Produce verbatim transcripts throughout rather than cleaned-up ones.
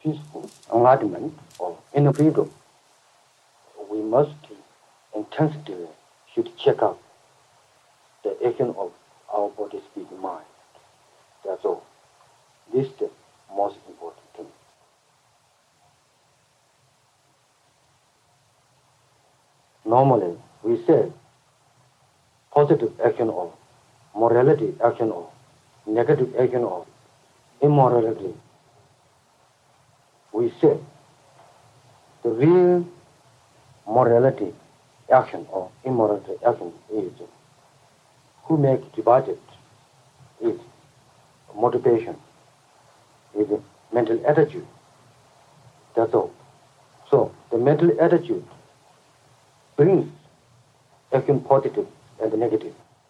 peaceful enlightenment or inner freedom, we must intensively should check out the action of our body, speech, mind. That's all. This is the most important thing. Normally, we say positive action or morality action or negative action or immorality. We say the real morality action or immorality action is who make divided is motivation, is mental attitude. That's all. So the mental attitude brings action positive and negative.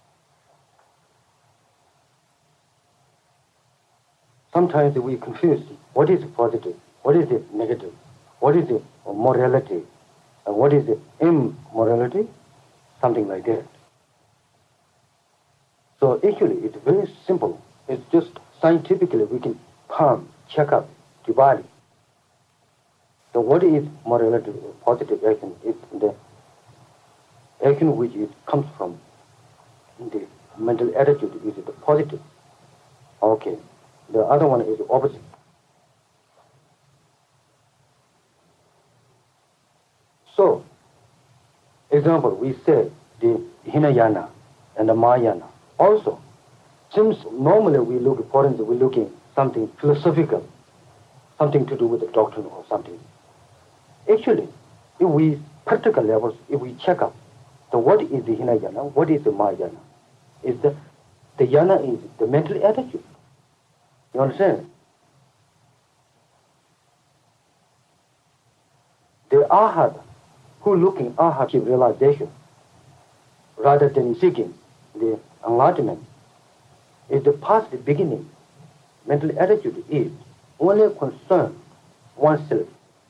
Sometimes we confuse what is positive, what is it negative, what is it morality, and what is it immorality, something like that. So actually it's very simple. It's just scientifically we can come, check up, divide it. So what is morality, positive action? It's the action which it comes from the mental attitude is the positive. Okay. The other one is the opposite. So, example, we say the Hinayana and the Mahayana. Also, since normally we look, for instance, we're looking something philosophical, something to do with the doctrine or something. Actually, if we practical levels, if we check up, so what is the Hinayana, what is the Mahayana? Is the the yana is the mental attitude. You understand? The arhat, who looking arhat realization, rather than seeking the enlightenment, is the past beginning. Mental attitude is only concern oneself.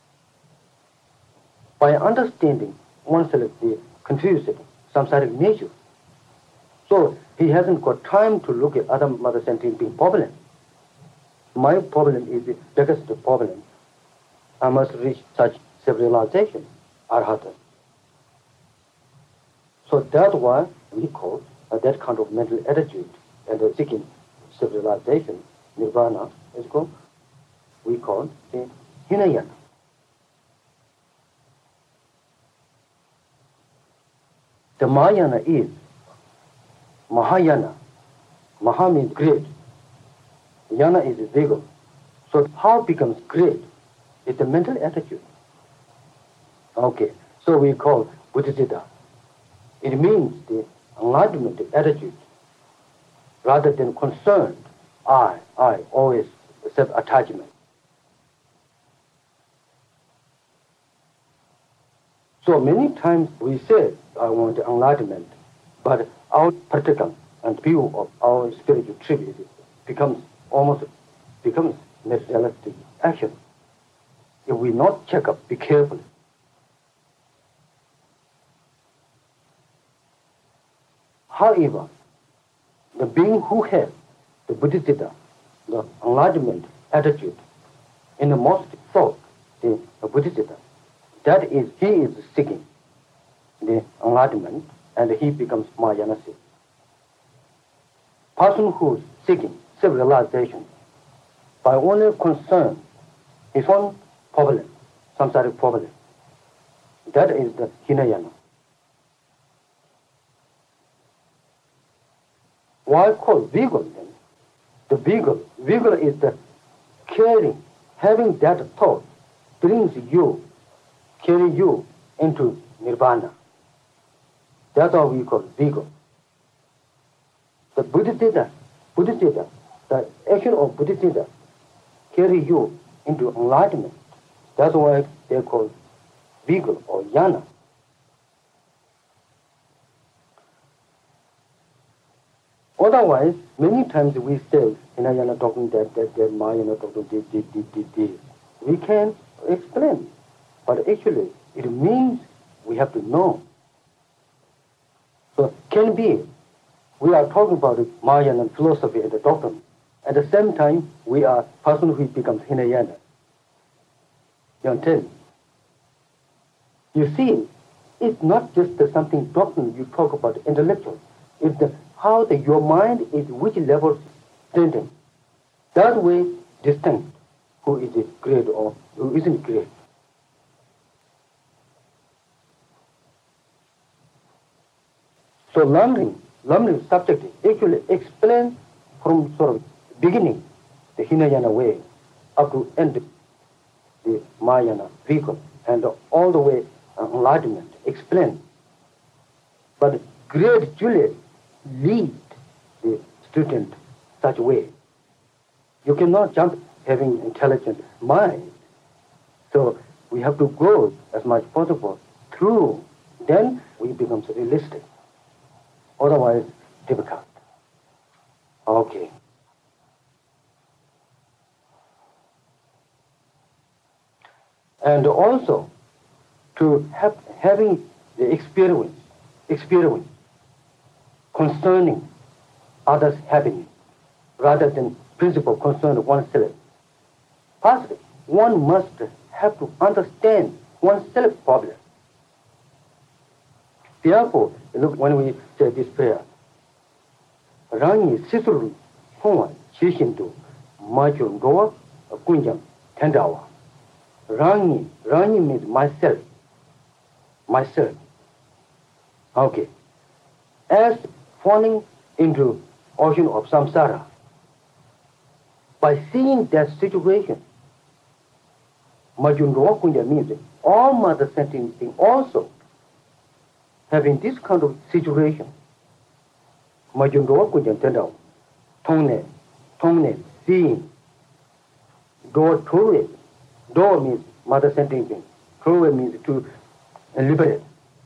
By understanding oneself, the confused samsaric nature. So he hasn't got time to look at other mother sentient problems. My problem is the biggest problem. I must reach such self-realization, arhata. So that's why we call uh, that kind of mental attitude and uh, seeking self-realization, nirvana, is called, we call the Hinayana. The Mahayana is Mahayana. Maha means great. Yana is vigor. So how it becomes great? It's a mental attitude. Okay, so we call Buddhisiddha. It means the enlightenment attitude rather than concerned. I, I, always self-attachment. So many times we say, I want enlightenment, but our practical and view of our spiritual trip becomes almost becomes materialistic action. If we not check up, be careful. However, the being who has the Buddhisiddha, the enlightenment attitude, in the most thought, the, the Buddhisiddha, that is, he is seeking the enlightenment and he becomes Mahayana. Person who is seeking self-realization by only concern his own problem, samsaric problem, that is the Hinayana. Why called vigor then? The vigor, vigor is the caring, having that thought brings you, carry you into nirvana. That's how we call vigor. The Buddhisiddha, Buddhisiddha, the action of Buddhisiddha carry you into enlightenment. That's why they're called vigor or yana. Otherwise, many times we say, Hinayana talking that, that, that, Mahayana talking this, this, this, this, this. We can explain, but actually it means we have to know. So can be, we are talking about the Mahayana philosophy and the doctrine. At the same time, we are person who becomes Hinayana. You understand? You see, it's not just the something doctrine you talk about intellectual. It's the, how the, your mind is which level thinking. That way distinct who is great or who isn't great. So learning, learning subject actually explains from sort of beginning the Hinayana way up to end the Mahayana vehicle and all the way uh, enlightenment explain. But gradually lead the student such way. You cannot jump having intelligent mind. So we have to go as much possible through. Then we become realistic. Otherwise, difficult. Okay. And also, to have having the experience, experience concerning others' happiness, rather than principle concerned oneself. First, one must have to understand oneself problem. Therefore, look, when we say this prayer, Rangi Sisuru Hua Chishindu Majun Goa Kunjam Tendawa. Rangi, Rangi means myself. Myself. Okay. As falling into ocean of samsara, by seeing that situation, Majun Goa Kunjam means all mother sentient beings also having this kind of situation, Majun Goa Kunjam Tendawa, Tongne, Tongne, seeing, Goa Tore. Do means mother sentient being. Tore means to liberate.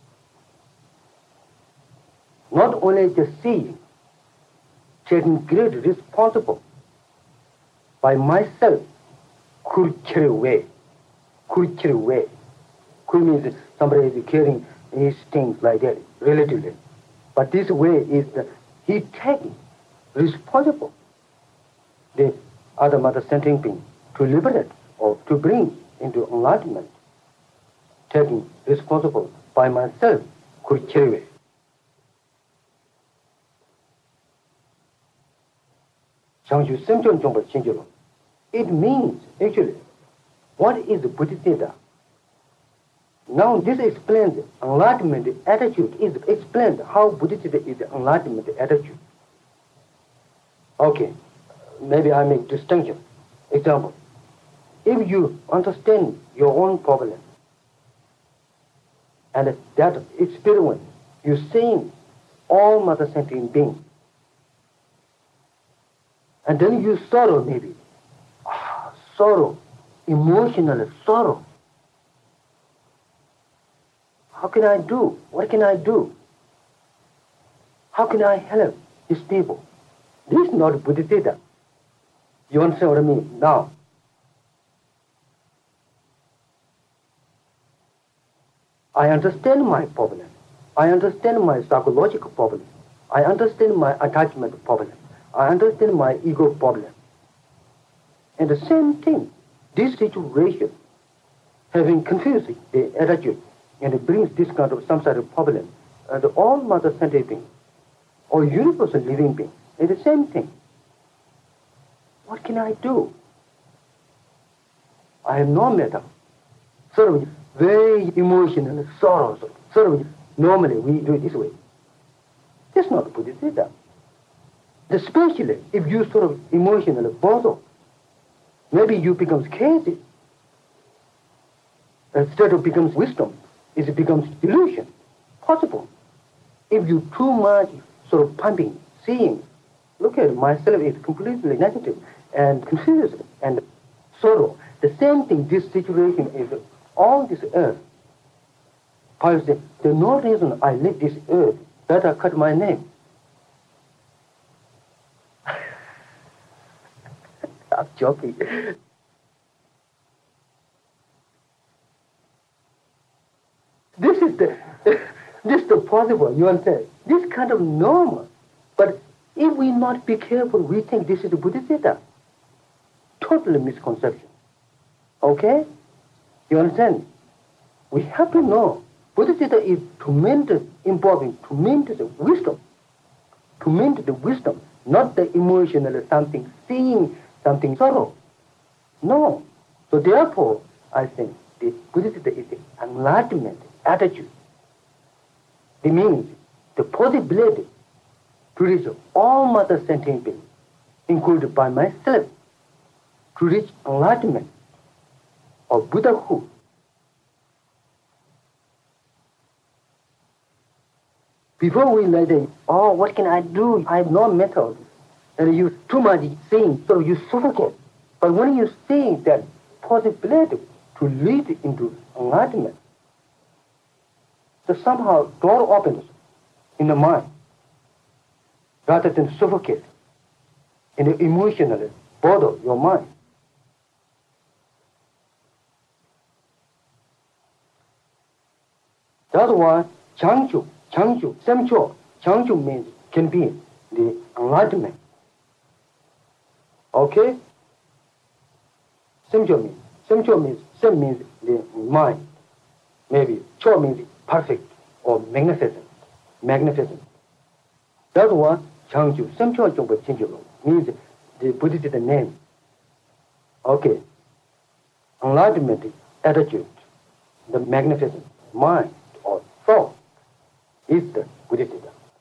Not only just seeing, taking great responsible by myself, could carry away, could carry away. Could means somebody is carrying his things like that, relatively. But this way is that he taking responsible the other mother sentient being to liberate or to bring into enlightenment, taking responsible by myself, could carry away. It means, actually, what is Bodhisattva? Now this explains enlightenment attitude, is explained how Bodhisattva is the enlightenment attitude. Okay, maybe I make distinction. Example, if you understand your own problem, and that experience, you seeing all mother sentient beings, and then you sorrow maybe, ah, sorrow, emotional sorrow. How can I do? What can I do? How can I help these people? This is not Bodhisattva. You understand what I mean now? I understand my problem. I understand my psychological problem. I understand my attachment problem. I understand my ego problem. And the same thing, this situation, having confused the attitude, and it brings this kind of some sort of problem, and all mother sentient beings, or universal living beings, it's the same thing. What can I do? I have no matter. Sort of very emotional sorrows. Sort of normally we do it this way. That's not Bodhisattva. Especially if you sort of emotionally bother, maybe you become crazy. Instead of becomes wisdom, it becomes delusion. Possible. If you too much sort of pumping, seeing, look at myself is completely negative and confused and sorrow. The same thing, this situation is all this earth. Paul said, there's no reason I live this earth, better cut my name. I'm joking. This is the, this is the possible, you understand? This kind of normal. But if we not be careful, we think this is the Bodhisattva. Totally misconception. Okay? You understand? We have to know Bodhisattva is tremendous, important, tremendous wisdom. Tremendous wisdom, not the emotional something, seeing something sorrow. No. So therefore, I think the Bodhisattva is the enlightenment attitude. It means the possibility to reach all mother sentient beings, included by myself, to reach enlightenment or Buddhahood. Before we let it, oh, what can I do? I have no method. And you too much saying, so you suffocate. But when you see that possibility to lead into enlightenment, so somehow door opens in the mind, rather than suffocate in the emotionally bother your mind. That's why Changju, Changju, Semcho, Changju means can be the enlightenment. Okay? Semcho means, Semcho means, Sem means the mind. Maybe Cho means perfect or magnificent, magnificent. That's why Changju, Semcho Chongpa Chinju means the Buddhist name. Okay. Enlightenment attitude, the magnificent mind or thought is the Buddhist.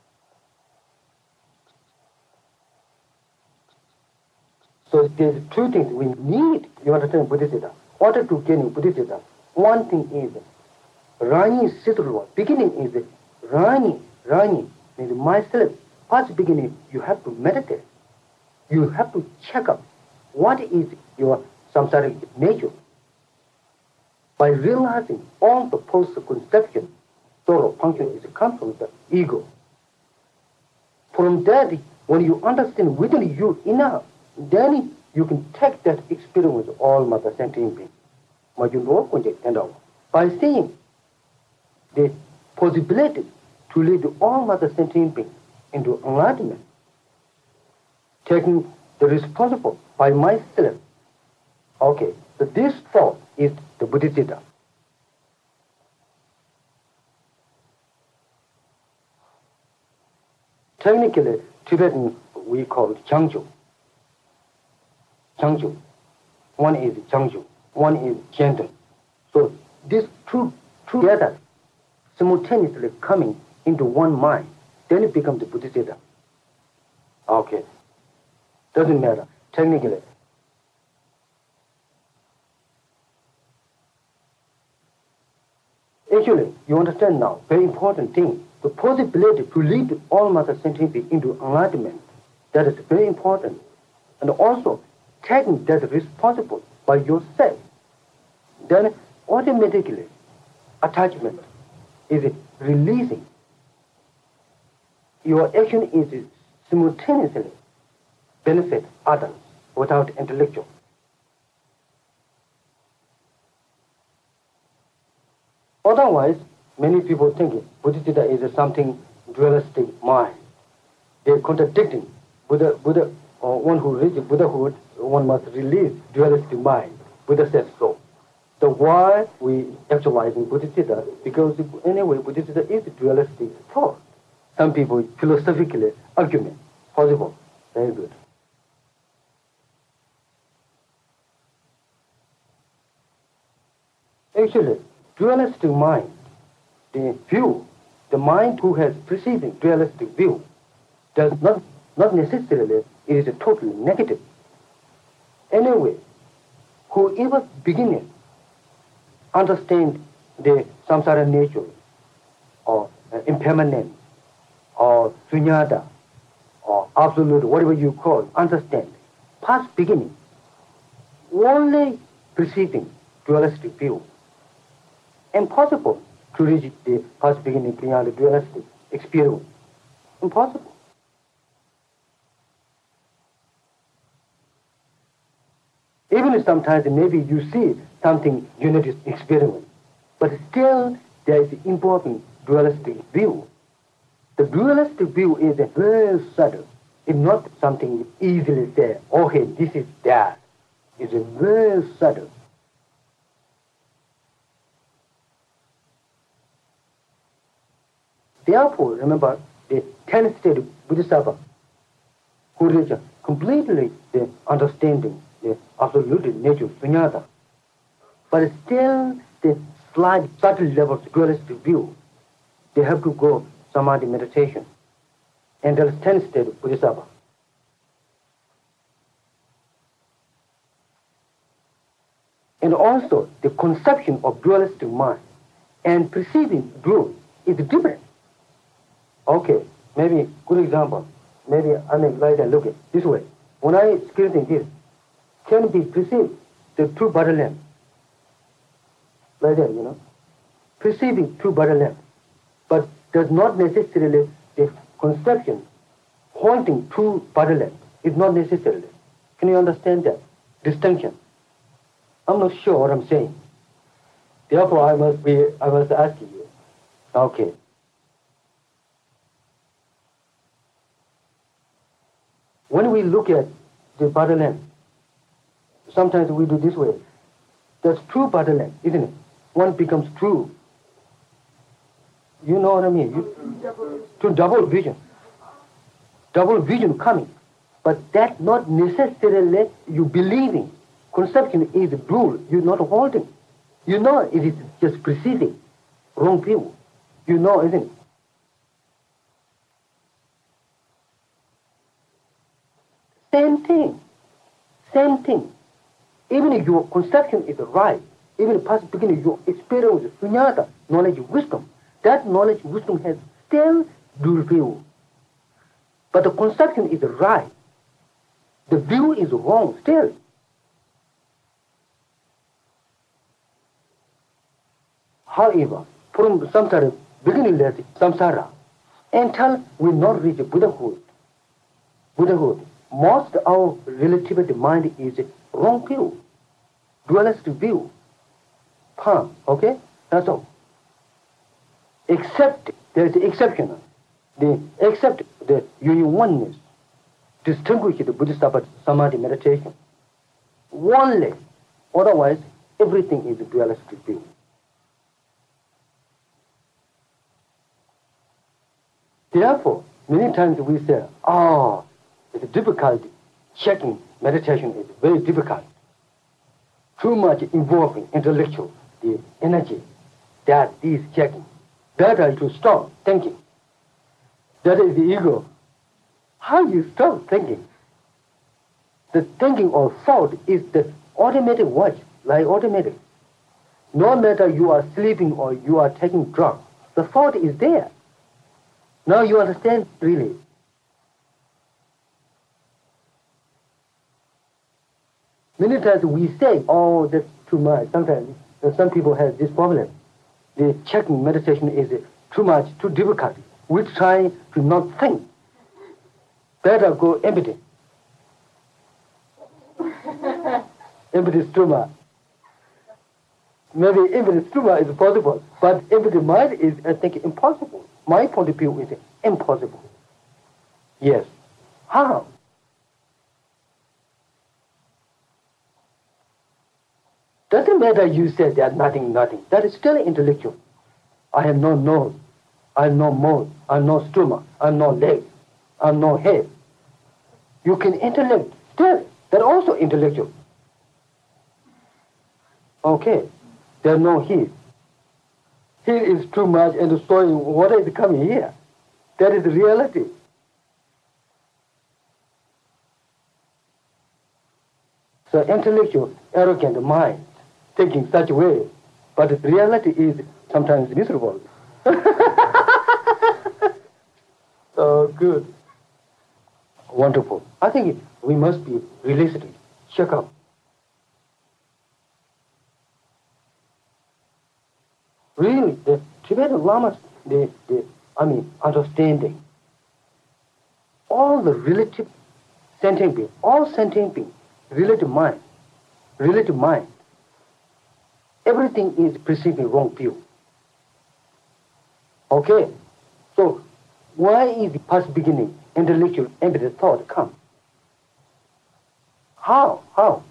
So there's two things we need, you understand, Buddhist. In order to gain Buddhist, one thing is Rani Siddharwa. Beginning is Rani, Rani means myself. First beginning, you have to meditate. You have to check up what is your samsaric nature. By realizing all the post-conception, sorrow function is come from the ego. From that, when you understand within you enough, then you can take that experience with all mother sentient beings. By seeing the possibility to lead all mother sentient beings into enlightenment, taking the responsible by myself. Okay, so this thought is the Bodhisattva. Technically, Tibetan we call it Changju. Changju. One is Changju, one is Chenton. So these two together, simultaneously coming into one mind, then it becomes the Bodhisattva. Okay. Doesn't matter. Technically. Actually, you understand now, very important thing, the possibility to lead all mother sentient beings into enlightenment, that is very important. And also, taking that responsible by yourself, then automatically attachment is releasing. Your action is simultaneously benefit others without intellectual. Otherwise, many people think Bodhisattva is something dualistic mind. They're contradicting. Buddha, Buddha, uh, one who reaches Buddhahood, one must release dualistic mind. Buddha says so. So why we actualizing Bodhisattva? Because anyway, Bodhisattva is dualistic thought. Some people philosophically argument. Possible. Very good. Actually, dualistic mind, the view, the mind who has preceding dualistic view, does not, not necessarily, it is totally negative. Anyway, whoever beginner understand the samsara nature, or uh, impermanent, or sunyata, or absolute, whatever you call, understand, past beginning, only preceding dualistic view. Impossible to reach the past beginning beyond the dualistic experience. Impossible. Even if sometimes maybe you see something unity experience, but still there is important dualistic view. The dualistic view is very subtle. It's not something easily said, okay, this is that. It's very subtle. Therefore, remember, the ten-state Bodhisattva, who reach completely the understanding, the absolute nature of sunyata, but still the slight subtle levels of dualistic view, they have to go samadhi meditation. And there is ten-state Bodhisattva. And also, the conception of dualistic mind and perceiving dual is different. Okay, maybe good example. Maybe I make like and look at this way. When I experiencing this, can be perceived the true body lamp. Like that, you know. Perceiving true body lamp. But does not necessarily the conception haunting true body lamp is not necessarily. Can you understand that distinction? I'm not sure what I'm saying. Therefore, I must be, I must ask you. Okay. When we look at the body lamp, sometimes we do this way. That's true body lamp, isn't it? One becomes true. You know what I mean? You, to double vision. Double vision coming. But that not necessarily you believing. Conception is blue, you're not holding. You know it is just perceiving. Wrong view. You know, isn't it? Same thing. Same thing. Even if your conception is right, even in past beginning, your experience with sunyata, knowledge, wisdom, that knowledge, wisdom has still dual view. But the conception is right. The view is wrong still. However, from samsara, beginningless samsara, until we not reach Buddhahood, Buddhahood, most of our relativity mind is wrong view, dualistic view. Huh, okay? That's all. Except, there is exception. The, except the union oneness, distinguish the Bodhisattva samadhi meditation. Only, otherwise, everything is a dualistic view. Therefore, many times we say, oh, it's difficult. Checking meditation is very difficult. Too much involving intellectual, the energy that is checking. Better to stop thinking. That is the ego. How you stop thinking? The thinking or thought is the automatic watch, like automatic. No matter you are sleeping or you are taking drugs, the thought is there. Now you understand, really. Many times we say, oh, that's too much. Sometimes uh, some people have this problem. The checking meditation is uh, too much, too difficult. We try to not think. Better go empty. Empty stoma. Maybe empty stoma is possible, but empty mind is, I think, impossible. My point of view is impossible. Yes. How? Doesn't matter you said that nothing, nothing. That is still intellectual. I have no nose. I have no mouth. I have no stomach. I have no legs. I have no head. You can intellect still. That also intellectual. Okay. There's no heat. Heat is too much and the soil water is coming here. That is reality. So intellectual, arrogant mind, thinking such a way, but the reality is sometimes miserable. So good. Wonderful. I think we must be realistic. Check out. Really, the Tibetan Lamas, the, the, I mean, understanding all the relative sentient being, all sentient being, relative mind, relative mind, everything is perceiving wrong view. Okay? So, why is the past beginning, intellectual, empty thought come? How? How?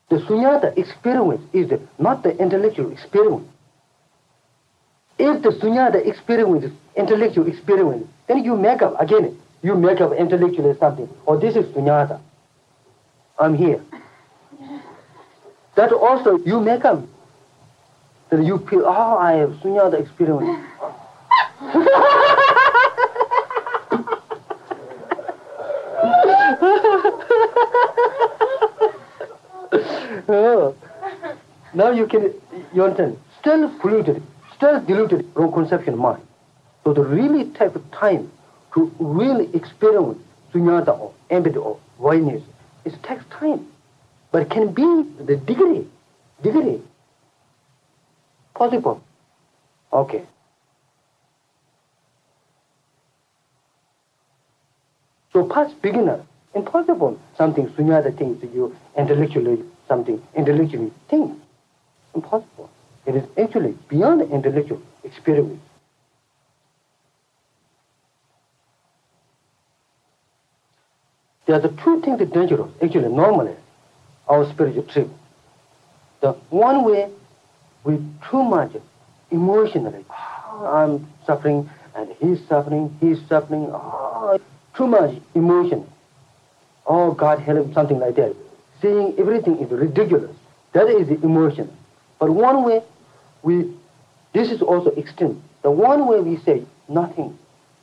The sunyata experience is not the intellectual experience. If the sunyata experience is intellectual experience, then you make up, again, you make up intellectually something. Oh, this is sunyata. I'm here. That also you make up. That you feel, oh, I have sunyata experience. Oh. Now you can, you understand, still polluted, still diluted wrong conception of mind. So to really take time to really experience sunyata or empathy or voidness, it takes time. But it can be the degree, degree. Possible. Okay. So past beginner, impossible something sunyata things to you intellectually, something intellectually think. Impossible. It is actually beyond the intellectual experience. There are the two things that are dangerous, actually normally, our spiritual trip. The one way we too much emotionally, oh, I'm suffering and he's suffering, he's suffering, oh, too much emotion. Oh, God help, something like that. Saying everything is ridiculous. That is the emotion. But one way we, this is also extreme. The one way we say nothing.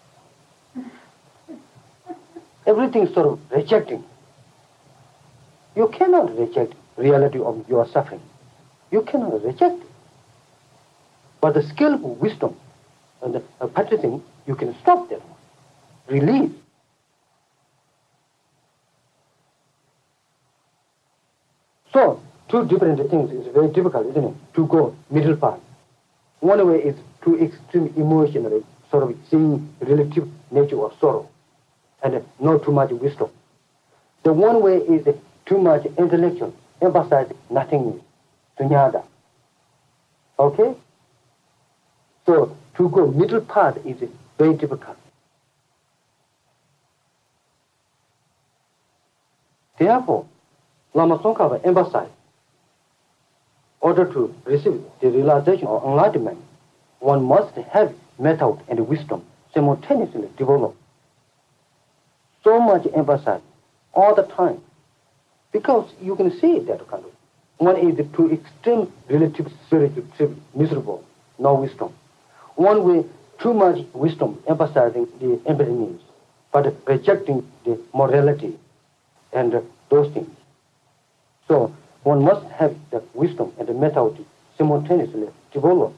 Everything sort of rejecting. You cannot reject reality of your suffering. You cannot reject it. But the skillful wisdom and the uh, practicing, you can stop that one. Release. So, two different things is very difficult, isn't it? To go middle path. One way is too extreme emotionally, sort of seeing relative nature of sorrow, and not too much wisdom. The one way is too much intellectual, emphasizing nothingness, sunyata. Okay? So, to go middle path is very difficult. Therefore, Lama Tsongkhapa emphasized, in order to receive the realization of enlightenment, one must have method and wisdom simultaneously developed. So much emphasis all the time, because you can see that kind of. One is to extreme relative spiritual miserable, no wisdom. One way too much wisdom, emphasizing the empathy needs, but rejecting the morality and those things. So one must have the wisdom and the method simultaneously developed.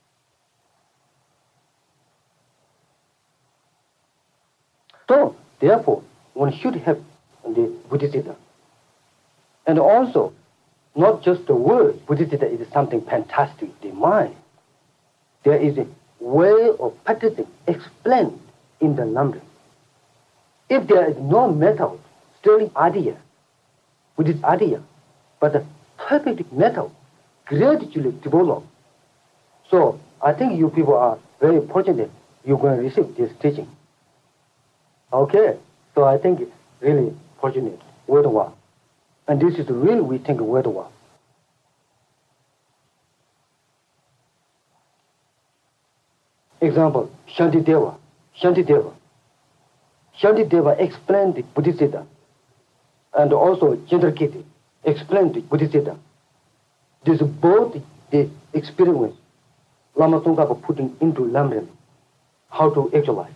So therefore, one should have the Bodhisattva. And also, not just the word, Bodhisattva is something fantastic, the mind. There is a way of practicing explained in the numbering. If there is no method, still idea, which is idea, but the perfect method gradually developed. So I think you people are very fortunate you're going to receive this teaching. Okay, so I think it's really fortunate, worthwhile. And this is really, we think, worthwhile. Example, Shantideva. Shantideva. Shantideva explained the Bodhisattva, and also Chandrakirti explained the Bodhisattva. This is both the experience Lama Tsongkhapa putting into Lamrim, how to actualize.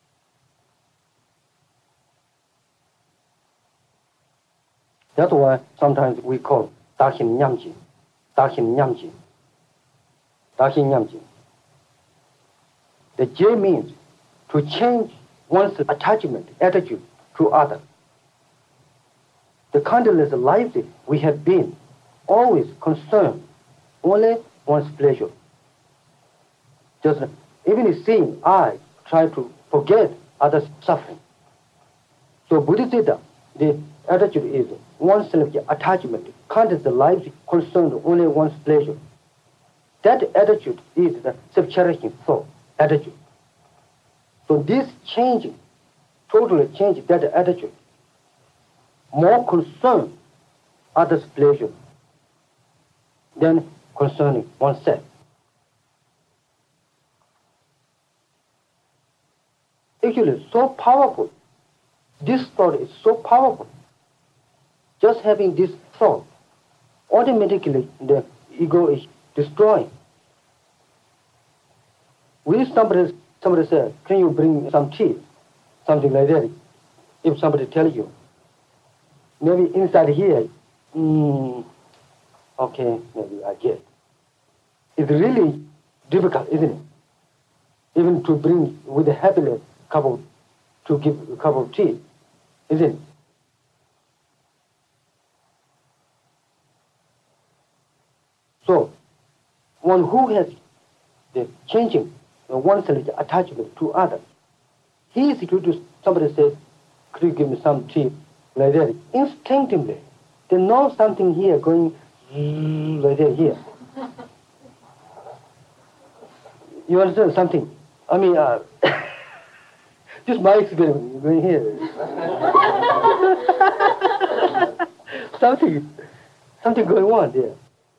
That's why sometimes we call Darshan Nyamji. Darshan Nyamji. Darshan Nyamji. The J means to change one's attachment, attitude to others. The countless lives we have been always concerned only one's pleasure. Just even seeing, I try to forget others' suffering. So Bodhisattva, the attitude is oneself attachment, countless lives concerned only one's pleasure. That attitude is the self-cherishing thought attitude. So this changing, totally change that attitude. More concern others' pleasure, than concerning oneself. Actually, so powerful. This thought is so powerful. Just having this thought, automatically the ego is destroyed. Will somebody, somebody say, can you bring some tea? Something like that. If somebody tells you, maybe inside here, mm, okay, maybe I get. It's really difficult, isn't it? Even to bring with a happiness cup of, to give a cup of tea, isn't it? So, one who has the changing oneself attachment to others, he is due to somebody says, could you give me some tea? Like that. Instinctively, they know something here going like that here. You understand something? I mean, uh, just my experience going here. something, something going on there.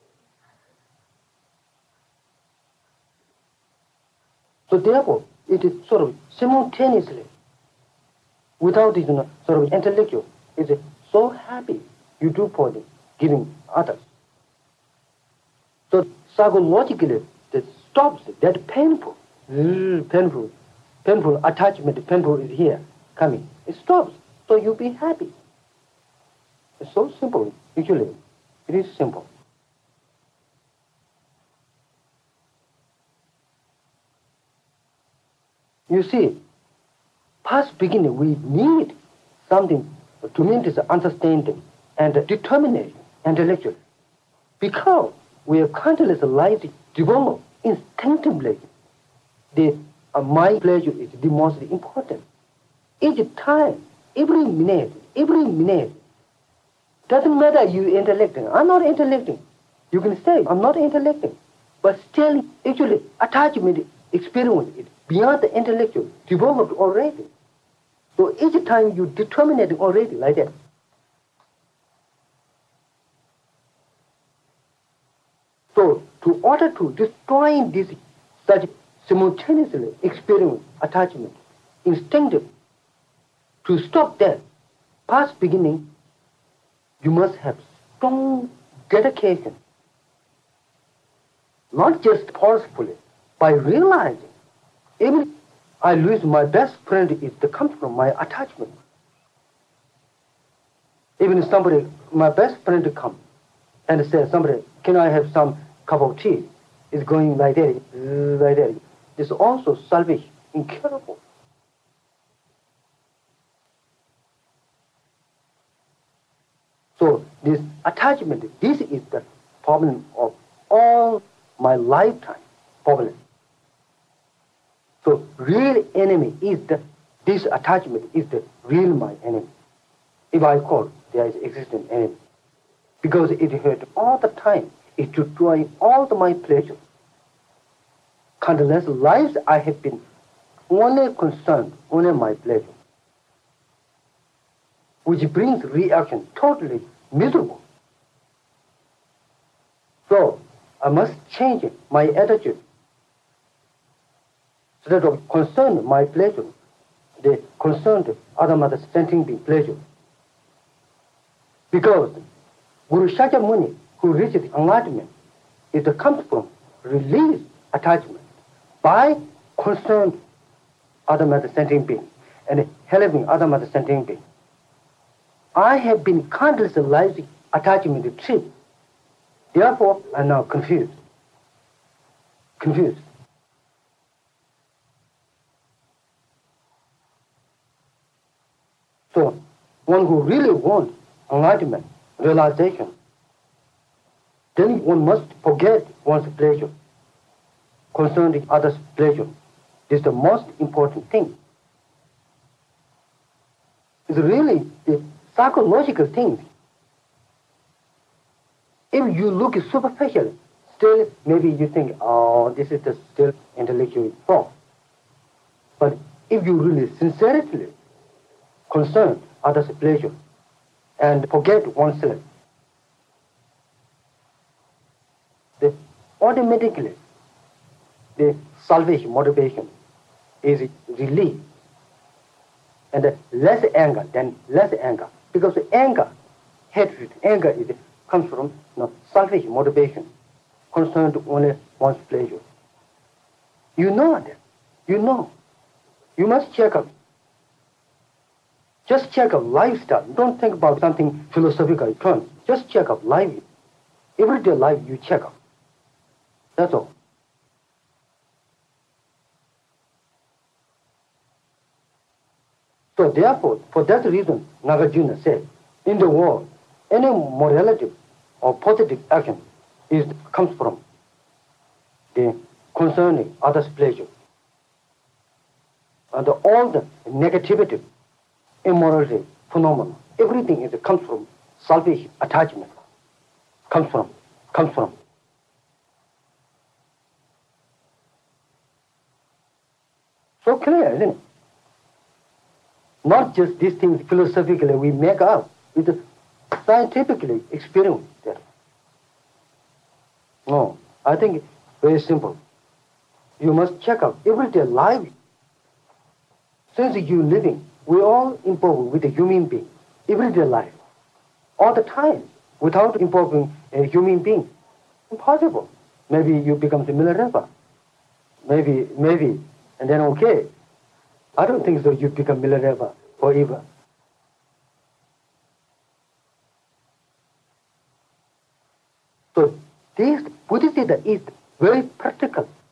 So therefore, it is sort of simultaneously, without this, you know, sort of intellectual, it's so happy you do for them, giving others. So psychologically, that stops it, that painful, mm, painful, painful attachment, painful is here, coming. It stops, so you be happy. It's so simple, usually. It is simple. You see, past beginning, we need something to mean is understanding and determination intellectually. Because we are countless lives develop instinctively. The uh, my pleasure is the most important. Each time, every minute, every minute, doesn't matter you intellecting. I'm not intellecting. You can say I'm not intellecting, but still, actually, attachment experience is beyond the intellectual, developed already. So each time you determine it already like that. So to order to destroy this such simultaneously experience attachment, instinctive, to stop that past beginning, you must have strong dedication, not just forcefully, by realizing, even I lose my best friend is the comes from my attachment. Even if somebody, my best friend come and says, somebody, can I have some cup of tea? It's going like that, like that. It's also selfish, incurable. So this attachment, this is the problem of all my lifetime problem. So real enemy is the, this attachment is the real my enemy. If I call, there is existing enemy. Because it hurt all the time. It destroys all the my pleasure. Countless lives I have been only concerned, only my pleasure. Which brings reaction totally miserable. So I must change my attitude. Instead of concern my pleasure, they concerned other matters sensing being pleasure. Because Guru Shakyamuni, who reaches enlightenment, it comes from release attachment by concerned other matter sentient being and helping other matter sentient being. I have been countless lives attachment to trip. Therefore, I'm now confused. Confused. So, one who really wants enlightenment, realization, then one must forget one's pleasure, concerning others' pleasure. This is the most important thing. It's really the psychological thing. If you look superficially, still maybe you think, oh, this is the still intellectual thought. But if you really sincerely concern others' pleasure and forget oneself, automatically the salvation motivation is released. And less anger, then less anger. Because anger, hatred, anger is, comes from you know, selfish motivation, concerned only one's pleasure. You know that. You know. You must check up. Just check up lifestyle. Don't think about something philosophical terms. Just check up life. Everyday life you check up. That's all. So therefore, for that reason, Nagarjuna said, in the world, any morality or positive action is comes from the concerning others' pleasure. And all the negativity, immorality, phenomena, everything is comes from selfish attachment. Comes from, comes from. So clear, isn't it? Not just these things philosophically we make up, it's scientifically experienced that. No, I think it's very simple. You must check out everyday life. Since you're living, we're all involved with a human being, everyday life, all the time, without involving a human being. Impossible. Maybe you become the Milarepa. Maybe, maybe, and then okay. I don't think so you become Milarepa forever. So this Buddhism is very practical.